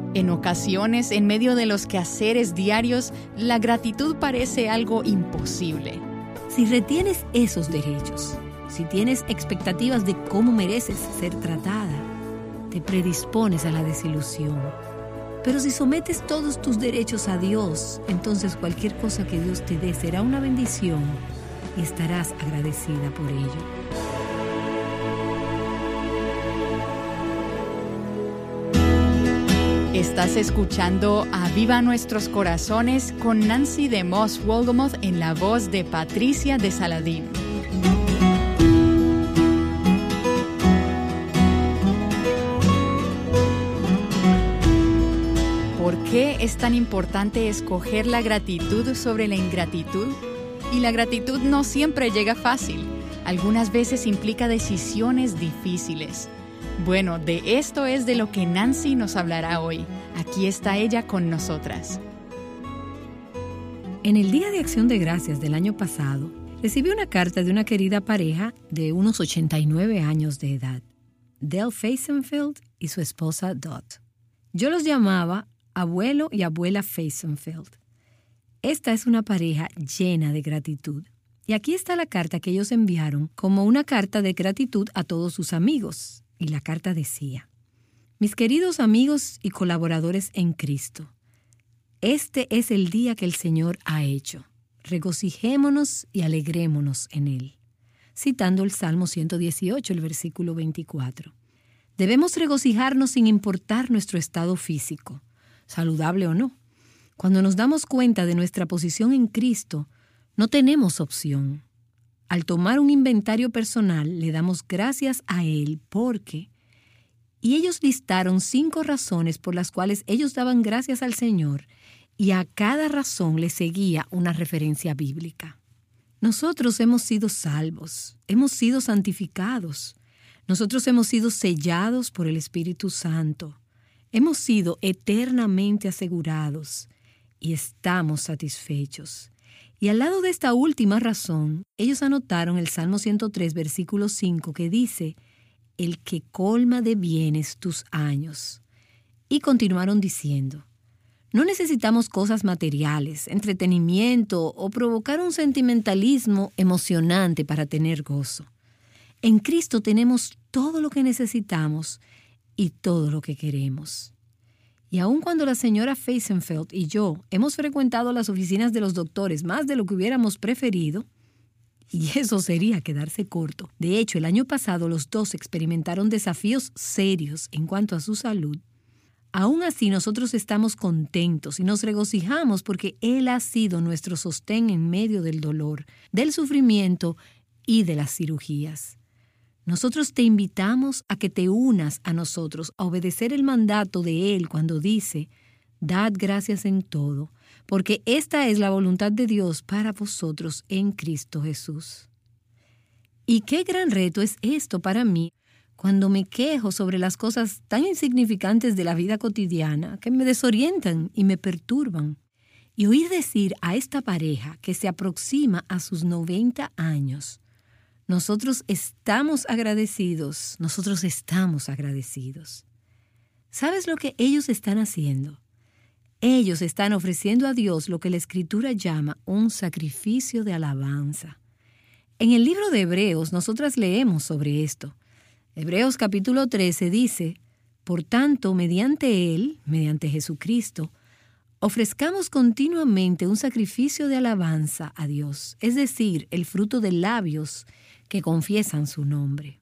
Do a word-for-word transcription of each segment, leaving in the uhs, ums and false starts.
En ocasiones, en medio de los quehaceres diarios, la gratitud parece algo imposible. Si retienes esos derechos, si tienes expectativas de cómo mereces ser tratada, te predispones a la desilusión. Pero si sometes todos tus derechos a Dios, entonces cualquier cosa que Dios te dé será una bendición y estarás agradecida por ello. Estás escuchando Aviva Nuestros Corazones con Nancy DeMoss Wolgemuth en la voz de Patricia de Saladín. ¿Por qué es tan importante escoger la gratitud sobre la ingratitud? Y la gratitud no siempre llega fácil. Algunas veces implica decisiones difíciles. Bueno, de esto es de lo que Nancy nos hablará hoy. Aquí está ella con nosotras. En el Día de Acción de Gracias del año pasado, recibí una carta de una querida pareja de unos ochenta y nueve años de edad, Del Feisenfeld y su esposa Dot. Yo los llamaba abuelo y abuela Feisenfeld. Esta es una pareja llena de gratitud. Y aquí está la carta que ellos enviaron como una carta de gratitud a todos sus amigos. Y la carta decía: mis queridos amigos y colaboradores en Cristo, este es el día que el Señor ha hecho. Regocijémonos y alegrémonos en Él. Citando el Salmo ciento dieciocho, el versículo veinticuatro. Debemos regocijarnos sin importar nuestro estado físico, saludable o no. Cuando nos damos cuenta de nuestra posición en Cristo, no tenemos opción. Al tomar un inventario personal, le damos gracias a Él porque... Y ellos listaron cinco razones por las cuales ellos daban gracias al Señor, y a cada razón le seguía una referencia bíblica. Nosotros hemos sido salvos, hemos sido santificados, nosotros hemos sido sellados por el Espíritu Santo, hemos sido eternamente asegurados y estamos satisfechos. Y al lado de esta última razón, ellos anotaron el Salmo ciento tres, versículo cinco, que dice: el que colma de bienes tus años. Y continuaron diciendo: no necesitamos cosas materiales, entretenimiento o provocar un sentimentalismo emocionante para tener gozo. En Cristo tenemos todo lo que necesitamos y todo lo que queremos. Y aun cuando la señora Feisenfeld y yo hemos frecuentado las oficinas de los doctores más de lo que hubiéramos preferido, y eso sería quedarse corto. De hecho, el año pasado los dos experimentaron desafíos serios en cuanto a su salud. Aún así, nosotros estamos contentos y nos regocijamos porque Él ha sido nuestro sostén en medio del dolor, del sufrimiento y de las cirugías. Nosotros te invitamos a que te unas a nosotros a obedecer el mandato de Él cuando dice: dad gracias en todo, porque esta es la voluntad de Dios para vosotros en Cristo Jesús. Y qué gran reto es esto para mí cuando me quejo sobre las cosas tan insignificantes de la vida cotidiana que me desorientan y me perturban. Y oír decir a esta pareja que se aproxima a sus noventa años: nosotros estamos agradecidos, nosotros estamos agradecidos. ¿Sabes lo que ellos están haciendo? Ellos están ofreciendo a Dios lo que la Escritura llama un sacrificio de alabanza. En el libro de Hebreos nosotras leemos sobre esto. Hebreos capítulo trece dice: por tanto, mediante Él, mediante Jesucristo, ofrezcamos continuamente un sacrificio de alabanza a Dios, es decir, el fruto de labios que confiesan su nombre.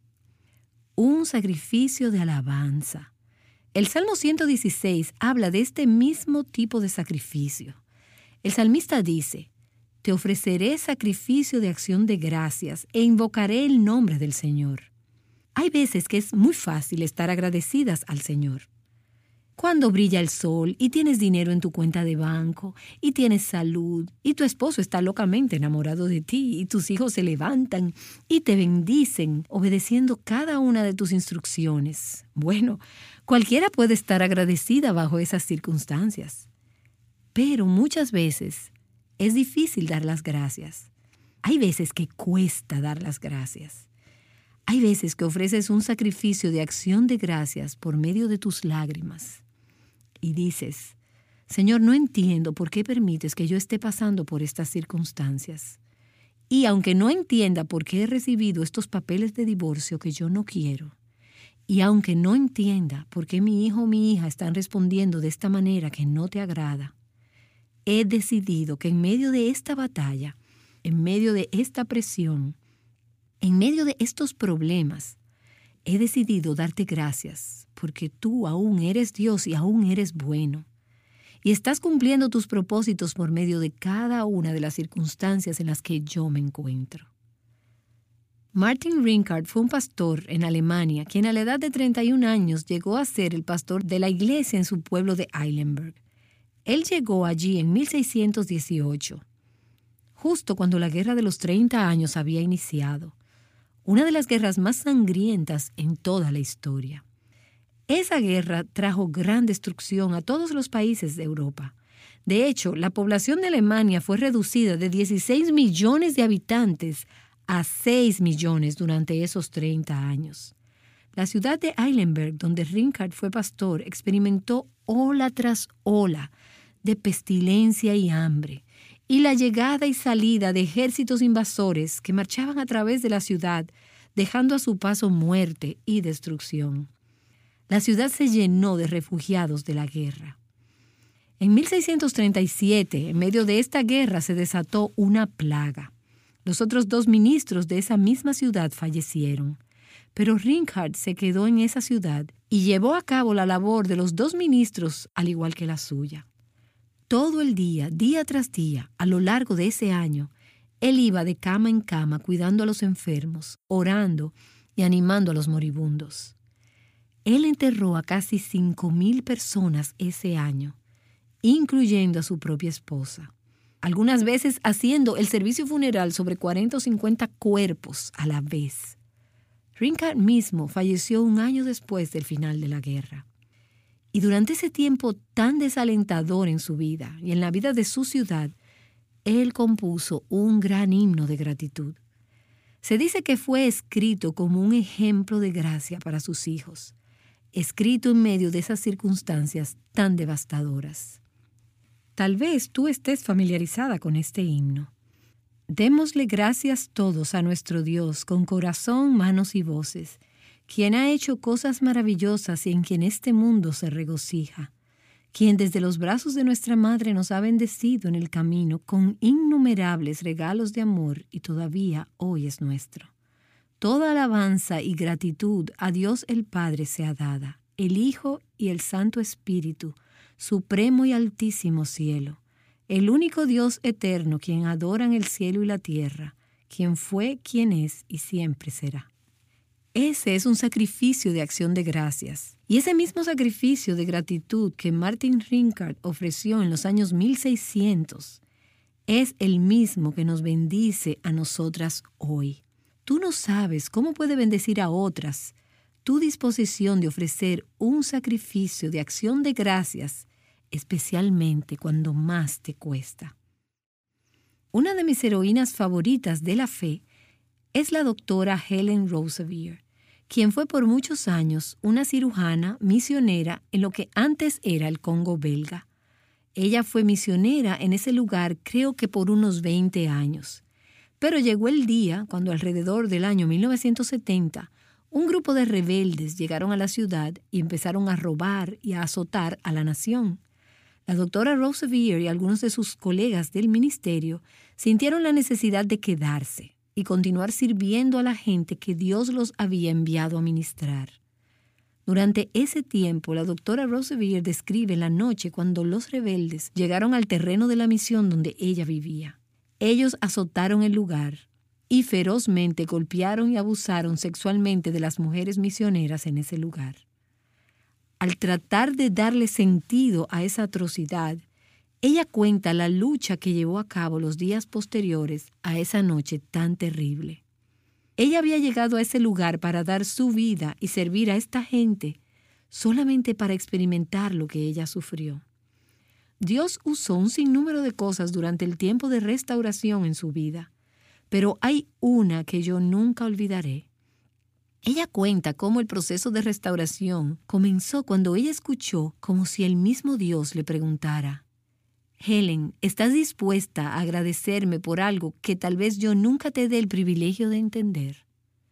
Un sacrificio de alabanza. El Salmo ciento dieciséis habla de este mismo tipo de sacrificio. El salmista dice: te ofreceré sacrificio de acción de gracias e invocaré el nombre del Señor. Hay veces que es muy fácil estar agradecidas al Señor. Cuando brilla el sol y tienes dinero en tu cuenta de banco y tienes salud y tu esposo está locamente enamorado de ti y tus hijos se levantan y te bendicen obedeciendo cada una de tus instrucciones. Bueno, cualquiera puede estar agradecida bajo esas circunstancias. Pero muchas veces es difícil dar las gracias. Hay veces que cuesta dar las gracias. Hay veces que ofreces un sacrificio de acción de gracias por medio de tus lágrimas. y dices, Señor, no entiendo por qué permites que yo esté pasando por estas circunstancias. Y aunque no entienda por qué he recibido estos papeles de divorcio que yo no quiero, y aunque no entienda por qué mi hijo o mi hija están respondiendo de esta manera que no te agrada, he decidido que en medio de esta batalla, en medio de esta presión, en medio de estos problemas, he decidido darte gracias porque tú aún eres Dios y aún eres bueno. Y estás cumpliendo tus propósitos por medio de cada una de las circunstancias en las que yo me encuentro. Martin Rinkart fue un pastor en Alemania quien a la edad de treinta y un años llegó a ser el pastor de la iglesia en su pueblo de Eilenberg. Él llegó allí en mil seiscientos dieciocho, justo cuando la guerra de los treinta años había iniciado, una de las guerras más sangrientas en toda la historia. Esa guerra trajo gran destrucción a todos los países de Europa. De hecho, la población de Alemania fue reducida de dieciséis millones de habitantes a seis millones durante esos treinta años. La ciudad de Eilenberg, donde Rinkart fue pastor, experimentó ola tras ola de pestilencia y hambre, y la llegada y salida de ejércitos invasores que marchaban a través de la ciudad, dejando a su paso muerte y destrucción. La ciudad se llenó de refugiados de la guerra. En mil seiscientos treinta y siete, en medio de esta guerra, se desató una plaga. Los otros dos ministros de esa misma ciudad fallecieron, pero Rinkart se quedó en esa ciudad y llevó a cabo la labor de los dos ministros al igual que la suya. Todo el día, día tras día, a lo largo de ese año, él iba de cama en cama cuidando a los enfermos, orando y animando a los moribundos. Él enterró a casi cinco mil personas ese año, incluyendo a su propia esposa. Algunas veces haciendo el servicio funeral sobre cuarenta o cincuenta cuerpos a la vez. Rinkart mismo falleció un año después del final de la guerra. Y durante ese tiempo tan desalentador en su vida y en la vida de su ciudad, él compuso un gran himno de gratitud. Se dice que fue escrito como un ejemplo de gracia para sus hijos, escrito en medio de esas circunstancias tan devastadoras. Tal vez tú estés familiarizada con este himno. Démosle gracias todos a nuestro Dios con corazón, manos y voces, quien ha hecho cosas maravillosas y en quien este mundo se regocija, quien desde los brazos de nuestra Madre nos ha bendecido en el camino con innumerables regalos de amor y todavía hoy es nuestro. Toda alabanza y gratitud a Dios el Padre sea dada, el Hijo y el Santo Espíritu, supremo y altísimo cielo, el único Dios eterno quien adoran el cielo y la tierra, quien fue, quien es y siempre será. Ese es un sacrificio de acción de gracias. Y ese mismo sacrificio de gratitud que Martin Rinkart ofreció en los años mil seiscientos es el mismo que nos bendice a nosotras hoy. Tú no sabes cómo puede bendecir a otras tu disposición de ofrecer un sacrificio de acción de gracias, especialmente cuando más te cuesta. Una de mis heroínas favoritas de la fe es la doctora Helen Roseveare, quien fue por muchos años una cirujana misionera en lo que antes era el Congo belga. Ella fue misionera en ese lugar creo que por unos veinte años. Pero llegó el día cuando alrededor del año mil novecientos setenta, un grupo de rebeldes llegaron a la ciudad y empezaron a robar y a azotar a la nación. La doctora Roseveare y algunos de sus colegas del ministerio sintieron la necesidad de quedarse y continuar sirviendo a la gente que Dios los había enviado a ministrar. Durante ese tiempo, la doctora Roseveare describe la noche cuando los rebeldes llegaron al terreno de la misión donde ella vivía. Ellos azotaron el lugar y ferozmente golpearon y abusaron sexualmente de las mujeres misioneras en ese lugar. Al tratar de darle sentido a esa atrocidad, ella cuenta la lucha que llevó a cabo los días posteriores a esa noche tan terrible. Ella había llegado a ese lugar para dar su vida y servir a esta gente solamente para experimentar lo que ella sufrió. Dios usó un sinnúmero de cosas durante el tiempo de restauración en su vida, pero hay una que yo nunca olvidaré. Ella cuenta cómo el proceso de restauración comenzó cuando ella escuchó como si el mismo Dios le preguntara: Helen, ¿estás dispuesta a agradecerme por algo que tal vez yo nunca te dé el privilegio de entender?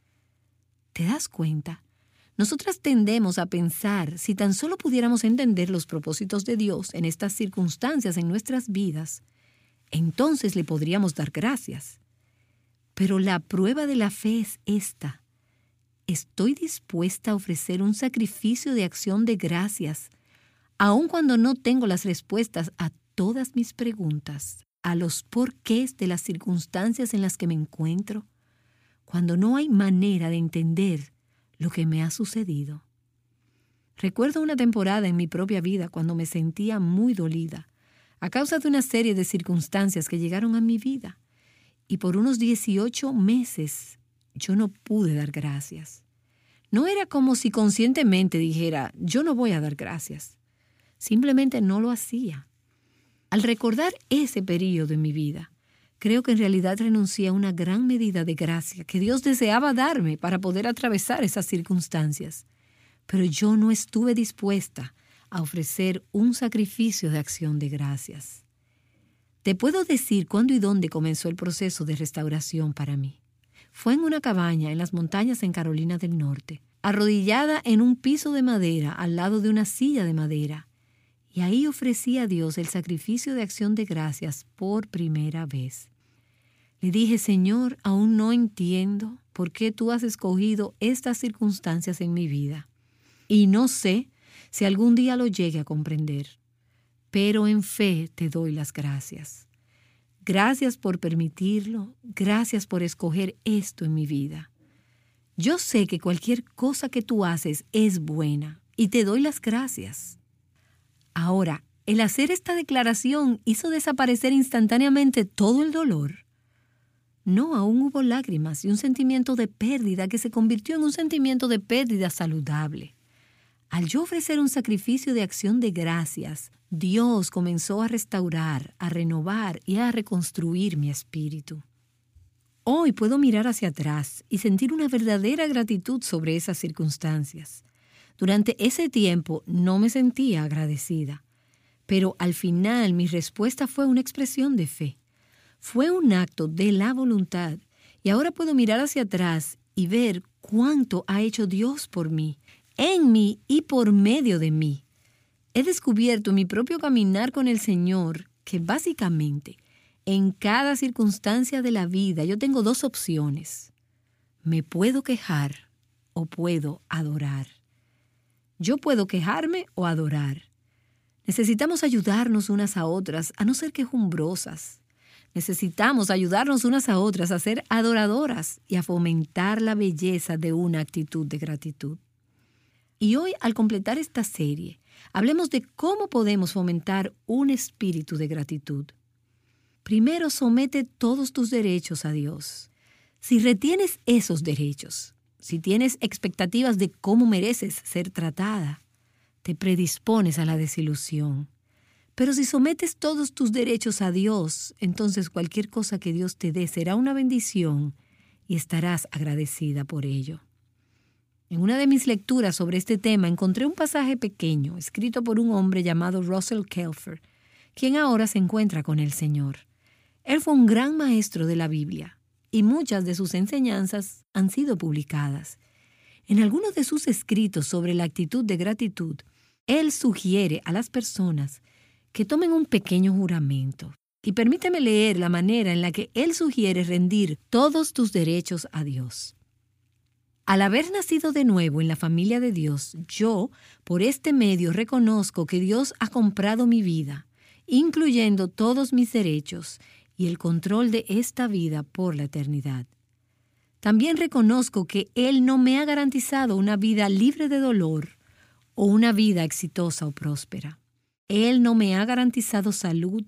¿Te das cuenta? Nosotras tendemos a pensar, si tan solo pudiéramos entender los propósitos de Dios en estas circunstancias en nuestras vidas, entonces le podríamos dar gracias. Pero la prueba de la fe es esta: estoy dispuesta a ofrecer un sacrificio de acción de gracias, aun cuando no tengo las respuestas a todas mis preguntas, a los porqués de las circunstancias en las que me encuentro, cuando no hay manera de entender lo que me ha sucedido. Recuerdo una temporada en mi propia vida cuando me sentía muy dolida a causa de una serie de circunstancias que llegaron a mi vida, y por unos dieciocho meses yo no pude dar gracias. No era como si conscientemente dijera, yo no voy a dar gracias. Simplemente no lo hacía. Al recordar ese período en mi vida, creo que en realidad renuncié a una gran medida de gracia que Dios deseaba darme para poder atravesar esas circunstancias. Pero yo no estuve dispuesta a ofrecer un sacrificio de acción de gracias. Te puedo decir cuándo y dónde comenzó el proceso de restauración para mí. Fue en una cabaña en las montañas en Carolina del Norte, arrodillada en un piso de madera al lado de una silla de madera. Y ahí ofrecí a Dios el sacrificio de acción de gracias por primera vez. Le dije, Señor, aún no entiendo por qué tú has escogido estas circunstancias en mi vida. Y no sé si algún día lo llegue a comprender. Pero en fe te doy las gracias. Gracias por permitirlo. Gracias por escoger esto en mi vida. Yo sé que cualquier cosa que tú haces es buena y te doy las gracias. Ahora, el hacer esta declaración hizo desaparecer instantáneamente todo el dolor. No, aún hubo lágrimas y un sentimiento de pérdida que se convirtió en un sentimiento de pérdida saludable. Al yo ofrecer un sacrificio de acción de gracias, Dios comenzó a restaurar, a renovar y a reconstruir mi espíritu. Hoy puedo mirar hacia atrás y sentir una verdadera gratitud sobre esas circunstancias. Durante ese tiempo no me sentía agradecida, pero al final mi respuesta fue una expresión de fe. Fue un acto de la voluntad y ahora puedo mirar hacia atrás y ver cuánto ha hecho Dios por mí, en mí y por medio de mí. He descubierto en mi propio caminar con el Señor que básicamente en cada circunstancia de la vida yo tengo dos opciones. Me puedo quejar o puedo adorar. Yo puedo quejarme o adorar. Necesitamos ayudarnos unas a otras a no ser quejumbrosas. Necesitamos ayudarnos unas a otras a ser adoradoras y a fomentar la belleza de una actitud de gratitud. Y hoy, al completar esta serie, hablemos de cómo podemos fomentar un espíritu de gratitud. Primero, somete todos tus derechos a Dios. Si retienes esos derechos, si tienes expectativas de cómo mereces ser tratada, te predispones a la desilusión. Pero si sometes todos tus derechos a Dios, entonces cualquier cosa que Dios te dé será una bendición y estarás agradecida por ello. En una de mis lecturas sobre este tema encontré un pasaje pequeño escrito por un hombre llamado Russell Kelfer, quien ahora se encuentra con el Señor. Él fue un gran maestro de la Biblia y muchas de sus enseñanzas han sido publicadas. En algunos de sus escritos sobre la actitud de gratitud, él sugiere a las personas que tomen un pequeño juramento. Y permíteme leer la manera en la que él sugiere rendir todos tus derechos a Dios. Al haber nacido de nuevo en la familia de Dios, yo, por este medio, reconozco que Dios ha comprado mi vida, incluyendo todos mis derechos y el control de esta vida por la eternidad. También reconozco que Él no me ha garantizado una vida libre de dolor o una vida exitosa o próspera. Él no me ha garantizado salud.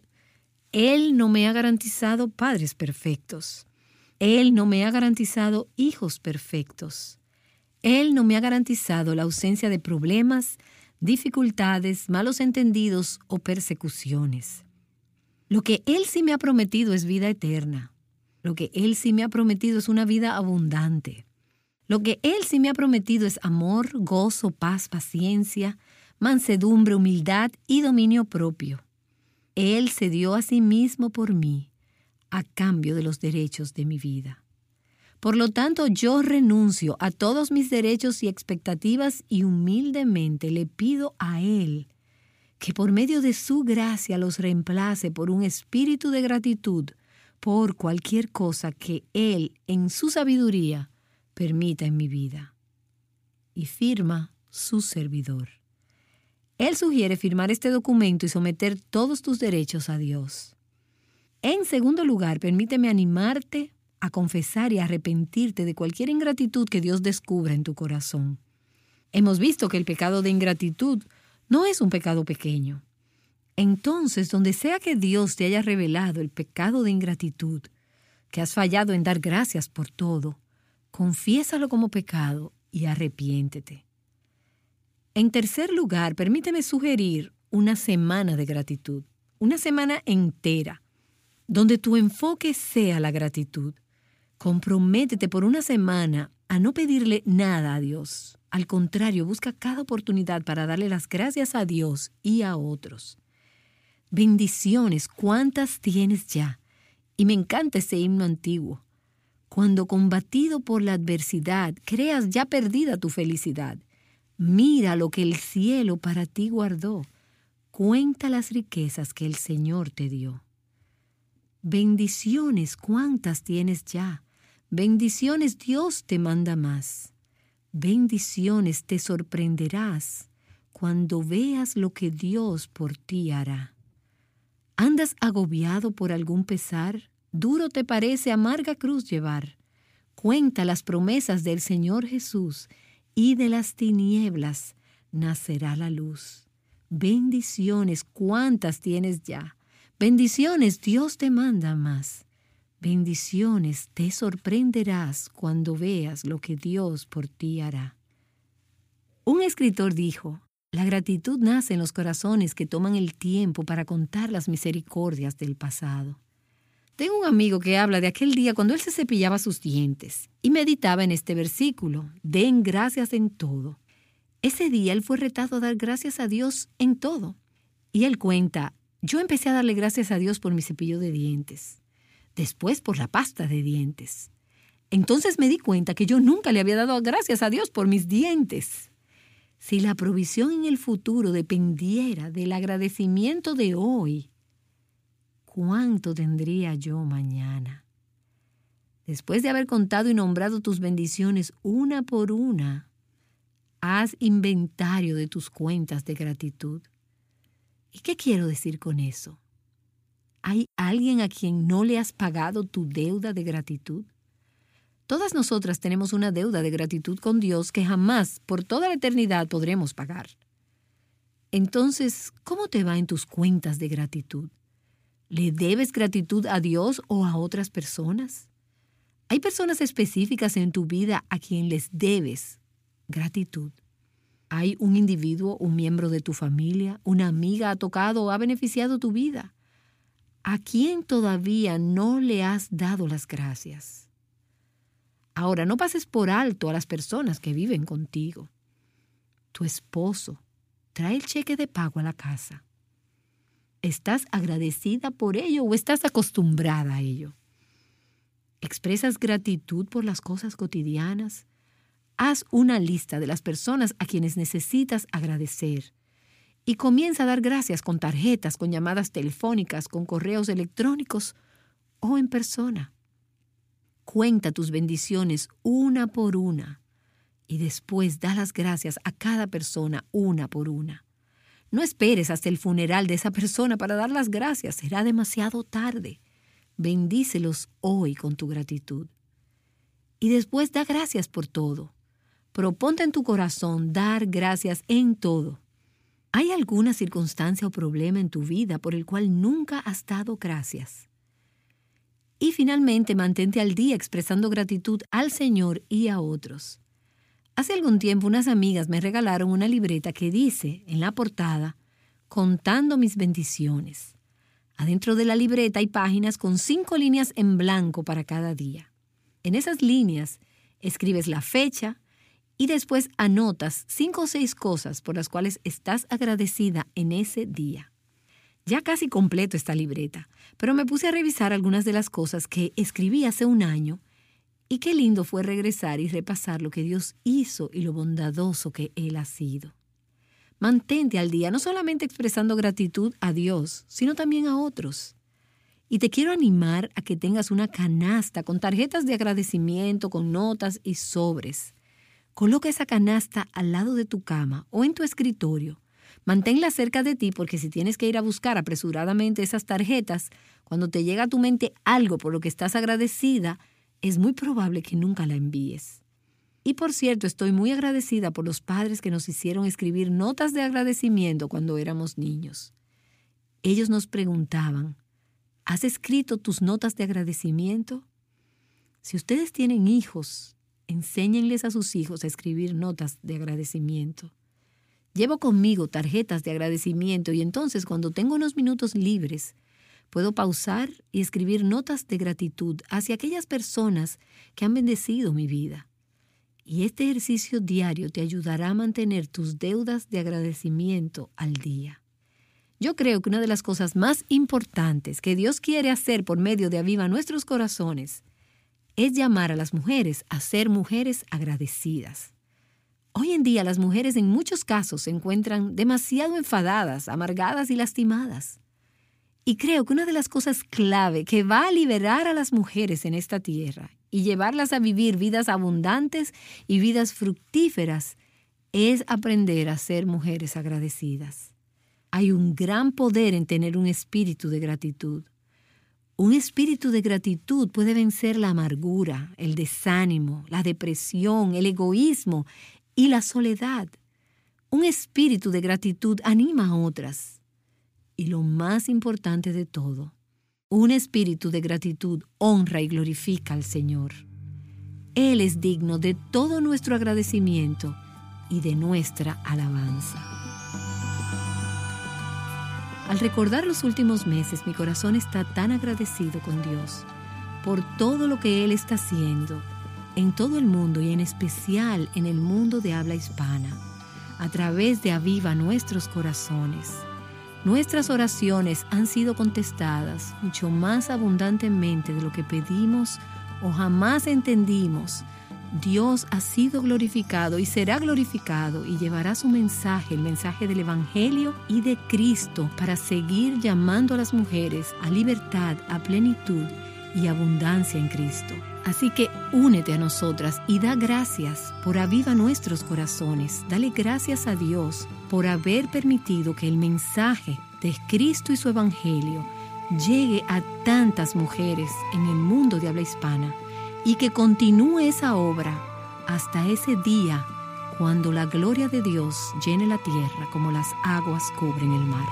Él no me ha garantizado padres perfectos. Él no me ha garantizado hijos perfectos. Él no me ha garantizado la ausencia de problemas, dificultades, malos entendidos o persecuciones. Lo que Él sí me ha prometido es vida eterna. Lo que Él sí me ha prometido es una vida abundante. Lo que Él sí me ha prometido es amor, gozo, paz, paciencia, mansedumbre, humildad y dominio propio. Él se dio a sí mismo por mí, a cambio de los derechos de mi vida. Por lo tanto, yo renuncio a todos mis derechos y expectativas y humildemente le pido a Él que por medio de su gracia los reemplace por un espíritu de gratitud por cualquier cosa que Él, en su sabiduría, permita en mi vida. Y firma su servidor. Él sugiere firmar este documento y someter todos tus derechos a Dios. En segundo lugar, permíteme animarte a confesar y arrepentirte de cualquier ingratitud que Dios descubra en tu corazón. Hemos visto que el pecado de ingratitud no es un pecado pequeño. Entonces, donde sea que Dios te haya revelado el pecado de ingratitud, que has fallado en dar gracias por todo, confiésalo como pecado y arrepiéntete. En tercer lugar, permíteme sugerir una semana de gratitud, una semana entera, donde tu enfoque sea la gratitud. Comprométete por una semana a no pedirle nada a Dios. Al contrario, busca cada oportunidad para darle las gracias a Dios y a otros. Bendiciones, ¿cuántas tienes ya? Y me encanta ese himno antiguo. Cuando combatido por la adversidad, creas ya perdida tu felicidad. Mira lo que el cielo para ti guardó. Cuenta las riquezas que el Señor te dio. Bendiciones, ¿cuántas tienes ya? Bendiciones, Dios te manda más. Bendiciones, te sorprenderás cuando veas lo que Dios por ti hará. ¿Andas agobiado por algún pesar? ¿Duro te parece amarga cruz llevar? Cuenta las promesas del Señor Jesús, y de las tinieblas nacerá la luz. Bendiciones, ¿cuántas tienes ya? Bendiciones, Dios te manda más. Bendiciones, te sorprenderás cuando veas lo que Dios por ti hará. Un escritor dijo: la gratitud nace en los corazones que toman el tiempo para contar las misericordias del pasado. Tengo un amigo que habla de aquel día cuando él se cepillaba sus dientes y meditaba en este versículo: den gracias en todo. Ese día él fue retado a dar gracias a Dios en todo. Y él cuenta: yo empecé a darle gracias a Dios por mi cepillo de dientes, después por la pasta de dientes. Entonces me di cuenta que yo nunca le había dado gracias a Dios por mis dientes. Si la provisión en el futuro dependiera del agradecimiento de hoy, ¿cuánto tendría yo mañana? Después de haber contado y nombrado tus bendiciones una por una, haz inventario de tus cuentas de gratitud. ¿Y qué quiero decir con eso? ¿Hay alguien a quien no le has pagado tu deuda de gratitud? Todas nosotras tenemos una deuda de gratitud con Dios que jamás, por toda la eternidad, podremos pagar. Entonces, ¿cómo te va en tus cuentas de gratitud? ¿Le debes gratitud a Dios o a otras personas? ¿Hay personas específicas en tu vida a quien les debes gratitud? ¿Hay un individuo, un miembro de tu familia, una amiga ha tocado o ha beneficiado tu vida? ¿A quién todavía no le has dado las gracias? Ahora, no pases por alto a las personas que viven contigo. Tu esposo trae el cheque de pago a la casa. ¿Estás agradecida por ello o estás acostumbrada a ello? ¿Expresas gratitud por las cosas cotidianas? Haz una lista de las personas a quienes necesitas agradecer y comienza a dar gracias con tarjetas, con llamadas telefónicas, con correos electrónicos o en persona. Cuenta tus bendiciones una por una y después da las gracias a cada persona una por una. No esperes hasta el funeral de esa persona para dar las gracias, será demasiado tarde. Bendícelos hoy con tu gratitud. Y después da gracias por todo. Proponte en tu corazón dar gracias en todo. ¿Hay alguna circunstancia o problema en tu vida por el cual nunca has dado gracias? Y finalmente, mantente al día expresando gratitud al Señor y a otros. Hace algún tiempo unas amigas me regalaron una libreta que dice en la portada: contando mis bendiciones. Adentro de la libreta hay páginas con cinco líneas en blanco para cada día. En esas líneas Escribes la fecha y después anotas cinco o seis cosas por las cuales estás agradecida en ese día. Ya casi completo esta libreta, pero me puse a revisar algunas de las cosas que escribí hace un año y qué lindo fue regresar y repasar lo que Dios hizo y lo bondadoso que Él ha sido. Mantente al día, no solamente expresando gratitud a Dios, sino también a otros. Y te quiero animar a que tengas una canasta con tarjetas de agradecimiento, con notas y sobres. Coloca esa canasta al lado de tu cama o en tu escritorio. Manténla cerca de ti porque si tienes que ir a buscar apresuradamente esas tarjetas, cuando te llega a tu mente algo por lo que estás agradecida, es muy probable que nunca la envíes. Y por cierto, estoy muy agradecida por los padres que nos hicieron escribir notas de agradecimiento cuando éramos niños. Ellos nos preguntaban, ¿has escrito tus notas de agradecimiento? Si ustedes tienen hijos, enséñenles a sus hijos a escribir notas de agradecimiento. Llevo conmigo tarjetas de agradecimiento y entonces cuando tengo unos minutos libres, puedo pausar y escribir notas de gratitud hacia aquellas personas que han bendecido mi vida. Y este ejercicio diario te ayudará a mantener tus deudas de agradecimiento al día. Yo creo que una de las cosas más importantes que Dios quiere hacer por medio de Aviva Nuestros Corazones es llamar a las mujeres a ser mujeres agradecidas. Hoy en día las mujeres en muchos casos se encuentran demasiado enfadadas, amargadas y lastimadas. Y creo que una de las cosas clave que va a liberar a las mujeres en esta tierra y llevarlas a vivir vidas abundantes y vidas fructíferas es aprender a ser mujeres agradecidas. Hay un gran poder en tener un espíritu de gratitud. Un espíritu de gratitud puede vencer la amargura, el desánimo, la depresión, el egoísmo y la soledad. Un espíritu de gratitud anima a otras. Y lo más importante de todo, un espíritu de gratitud honra y glorifica al Señor. Él es digno de todo nuestro agradecimiento y de nuestra alabanza. Al recordar los últimos meses, mi corazón está tan agradecido con Dios por todo lo que Él está haciendo en todo el mundo y en especial en el mundo de habla hispana, a través de Aviva Nuestros Corazones. Nuestras oraciones han sido contestadas mucho más abundantemente de lo que pedimos o jamás entendimos. Dios ha sido glorificado y será glorificado y llevará su mensaje, el mensaje del Evangelio y de Cristo, para seguir llamando a las mujeres a libertad, a plenitud y abundancia en Cristo. Así que únete a nosotras y da gracias por Aviva Nuestros Corazones. Dale gracias a Dios por haber permitido que el mensaje de Cristo y su Evangelio llegue a tantas mujeres en el mundo de habla hispana y que continúe esa obra hasta ese día cuando la gloria de Dios llene la tierra como las aguas cubren el mar.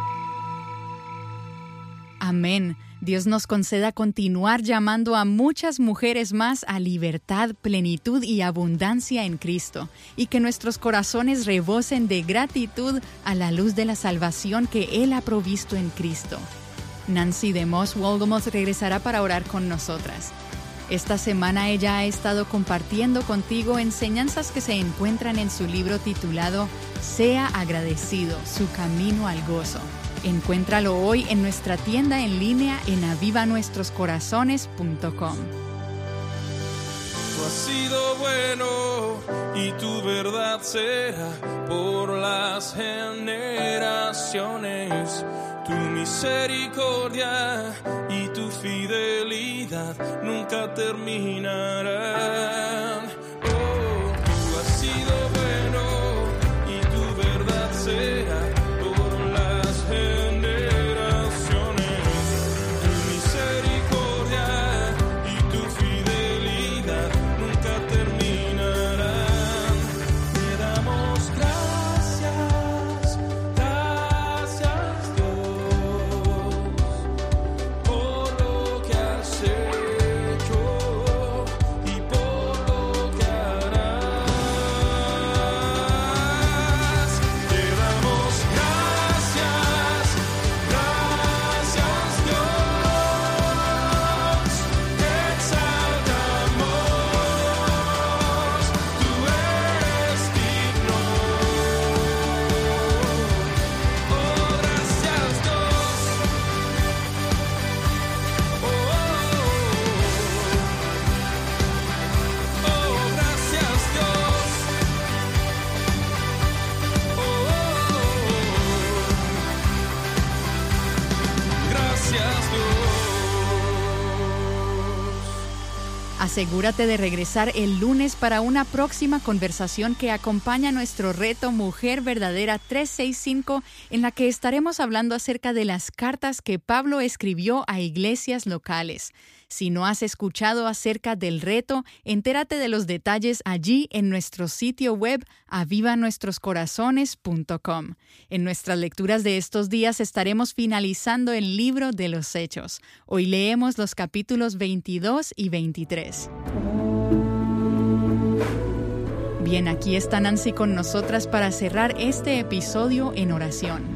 Amén. Dios nos conceda continuar llamando a muchas mujeres más a libertad, plenitud y abundancia en Cristo, y que nuestros corazones rebosen de gratitud a la luz de la salvación que Él ha provisto en Cristo. Nancy DeMoss Wolgemuth regresará para orar con nosotras. Esta semana ella ha estado compartiendo contigo enseñanzas que se encuentran en su libro titulado Sea agradecido, su camino al gozo. Encuéntralo hoy en nuestra tienda en línea en aviva nuestros corazones punto com. Tú has sido bueno y tu verdad será por las generaciones. Tu misericordia y tu fidelidad nunca terminarán. Oh, tú has sido bueno y tu verdad será por las generaciones. Tu misericordia y tu fidelidad nunca terminarán. Te damos gracias, gracias Dios, por lo que has hecho y por lo que Asegúrate de regresar el lunes para una próxima conversación que acompaña nuestro reto Mujer Verdadera trescientos sesenta y cinco, en la que estaremos hablando acerca de las cartas que Pablo escribió a iglesias locales. Si no has escuchado acerca del reto, entérate de los detalles allí en nuestro sitio web aviva nuestros corazones punto com. En nuestras lecturas de estos días estaremos finalizando el libro de los Hechos. Hoy leemos los capítulos veintidós y veintitrés. Bien, aquí está Nancy con nosotras para cerrar este episodio en oración.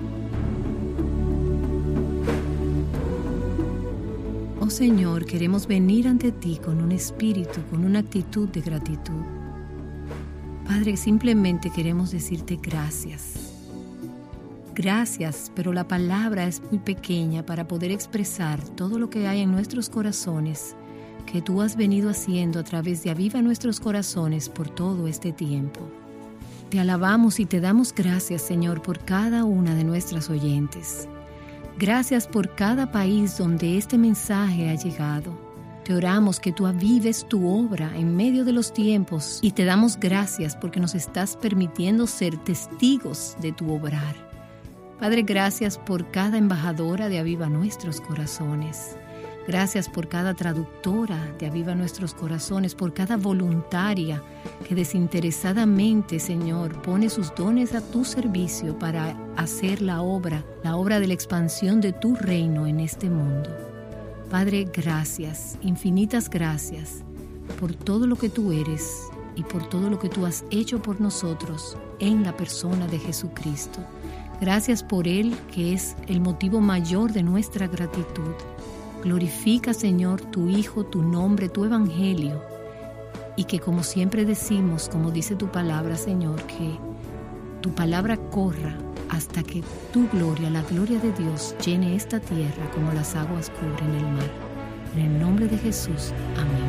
Oh Señor, queremos venir ante ti con un espíritu, con una actitud de gratitud. Padre, simplemente queremos decirte gracias. Gracias, pero la palabra es muy pequeña para poder expresar todo lo que hay en nuestros corazones que tú has venido haciendo a través de Aviva Nuestros Corazones por todo este tiempo. Te alabamos y te damos gracias, Señor, por cada una de nuestras oyentes. Gracias por cada país donde este mensaje ha llegado. Te oramos que tú avives tu obra en medio de los tiempos y te damos gracias porque nos estás permitiendo ser testigos de tu obrar. Padre, gracias por cada embajadora de Aviva Nuestros Corazones. Gracias por cada traductora de Aviva Nuestros Corazones, por cada voluntaria que desinteresadamente, Señor, pone sus dones a tu servicio para hacer la obra, la obra de la expansión de tu reino en este mundo. Padre, gracias, infinitas gracias por todo lo que tú eres y por todo lo que tú has hecho por nosotros en la persona de Jesucristo. Gracias por Él, que es el motivo mayor de nuestra gratitud. Glorifica, Señor, tu Hijo, tu nombre, tu Evangelio, y que, como siempre decimos, como dice tu palabra, Señor, que tu palabra corra hasta que tu gloria, la gloria de Dios, llene esta tierra como las aguas cubren el mar. En el nombre de Jesús, amén.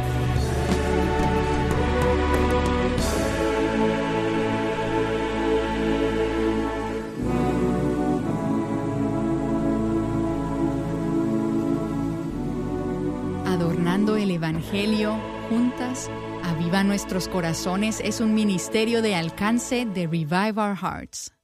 Adornando el Evangelio juntas, Aviva Nuestros Corazones es un ministerio de alcance de Revive Our Hearts.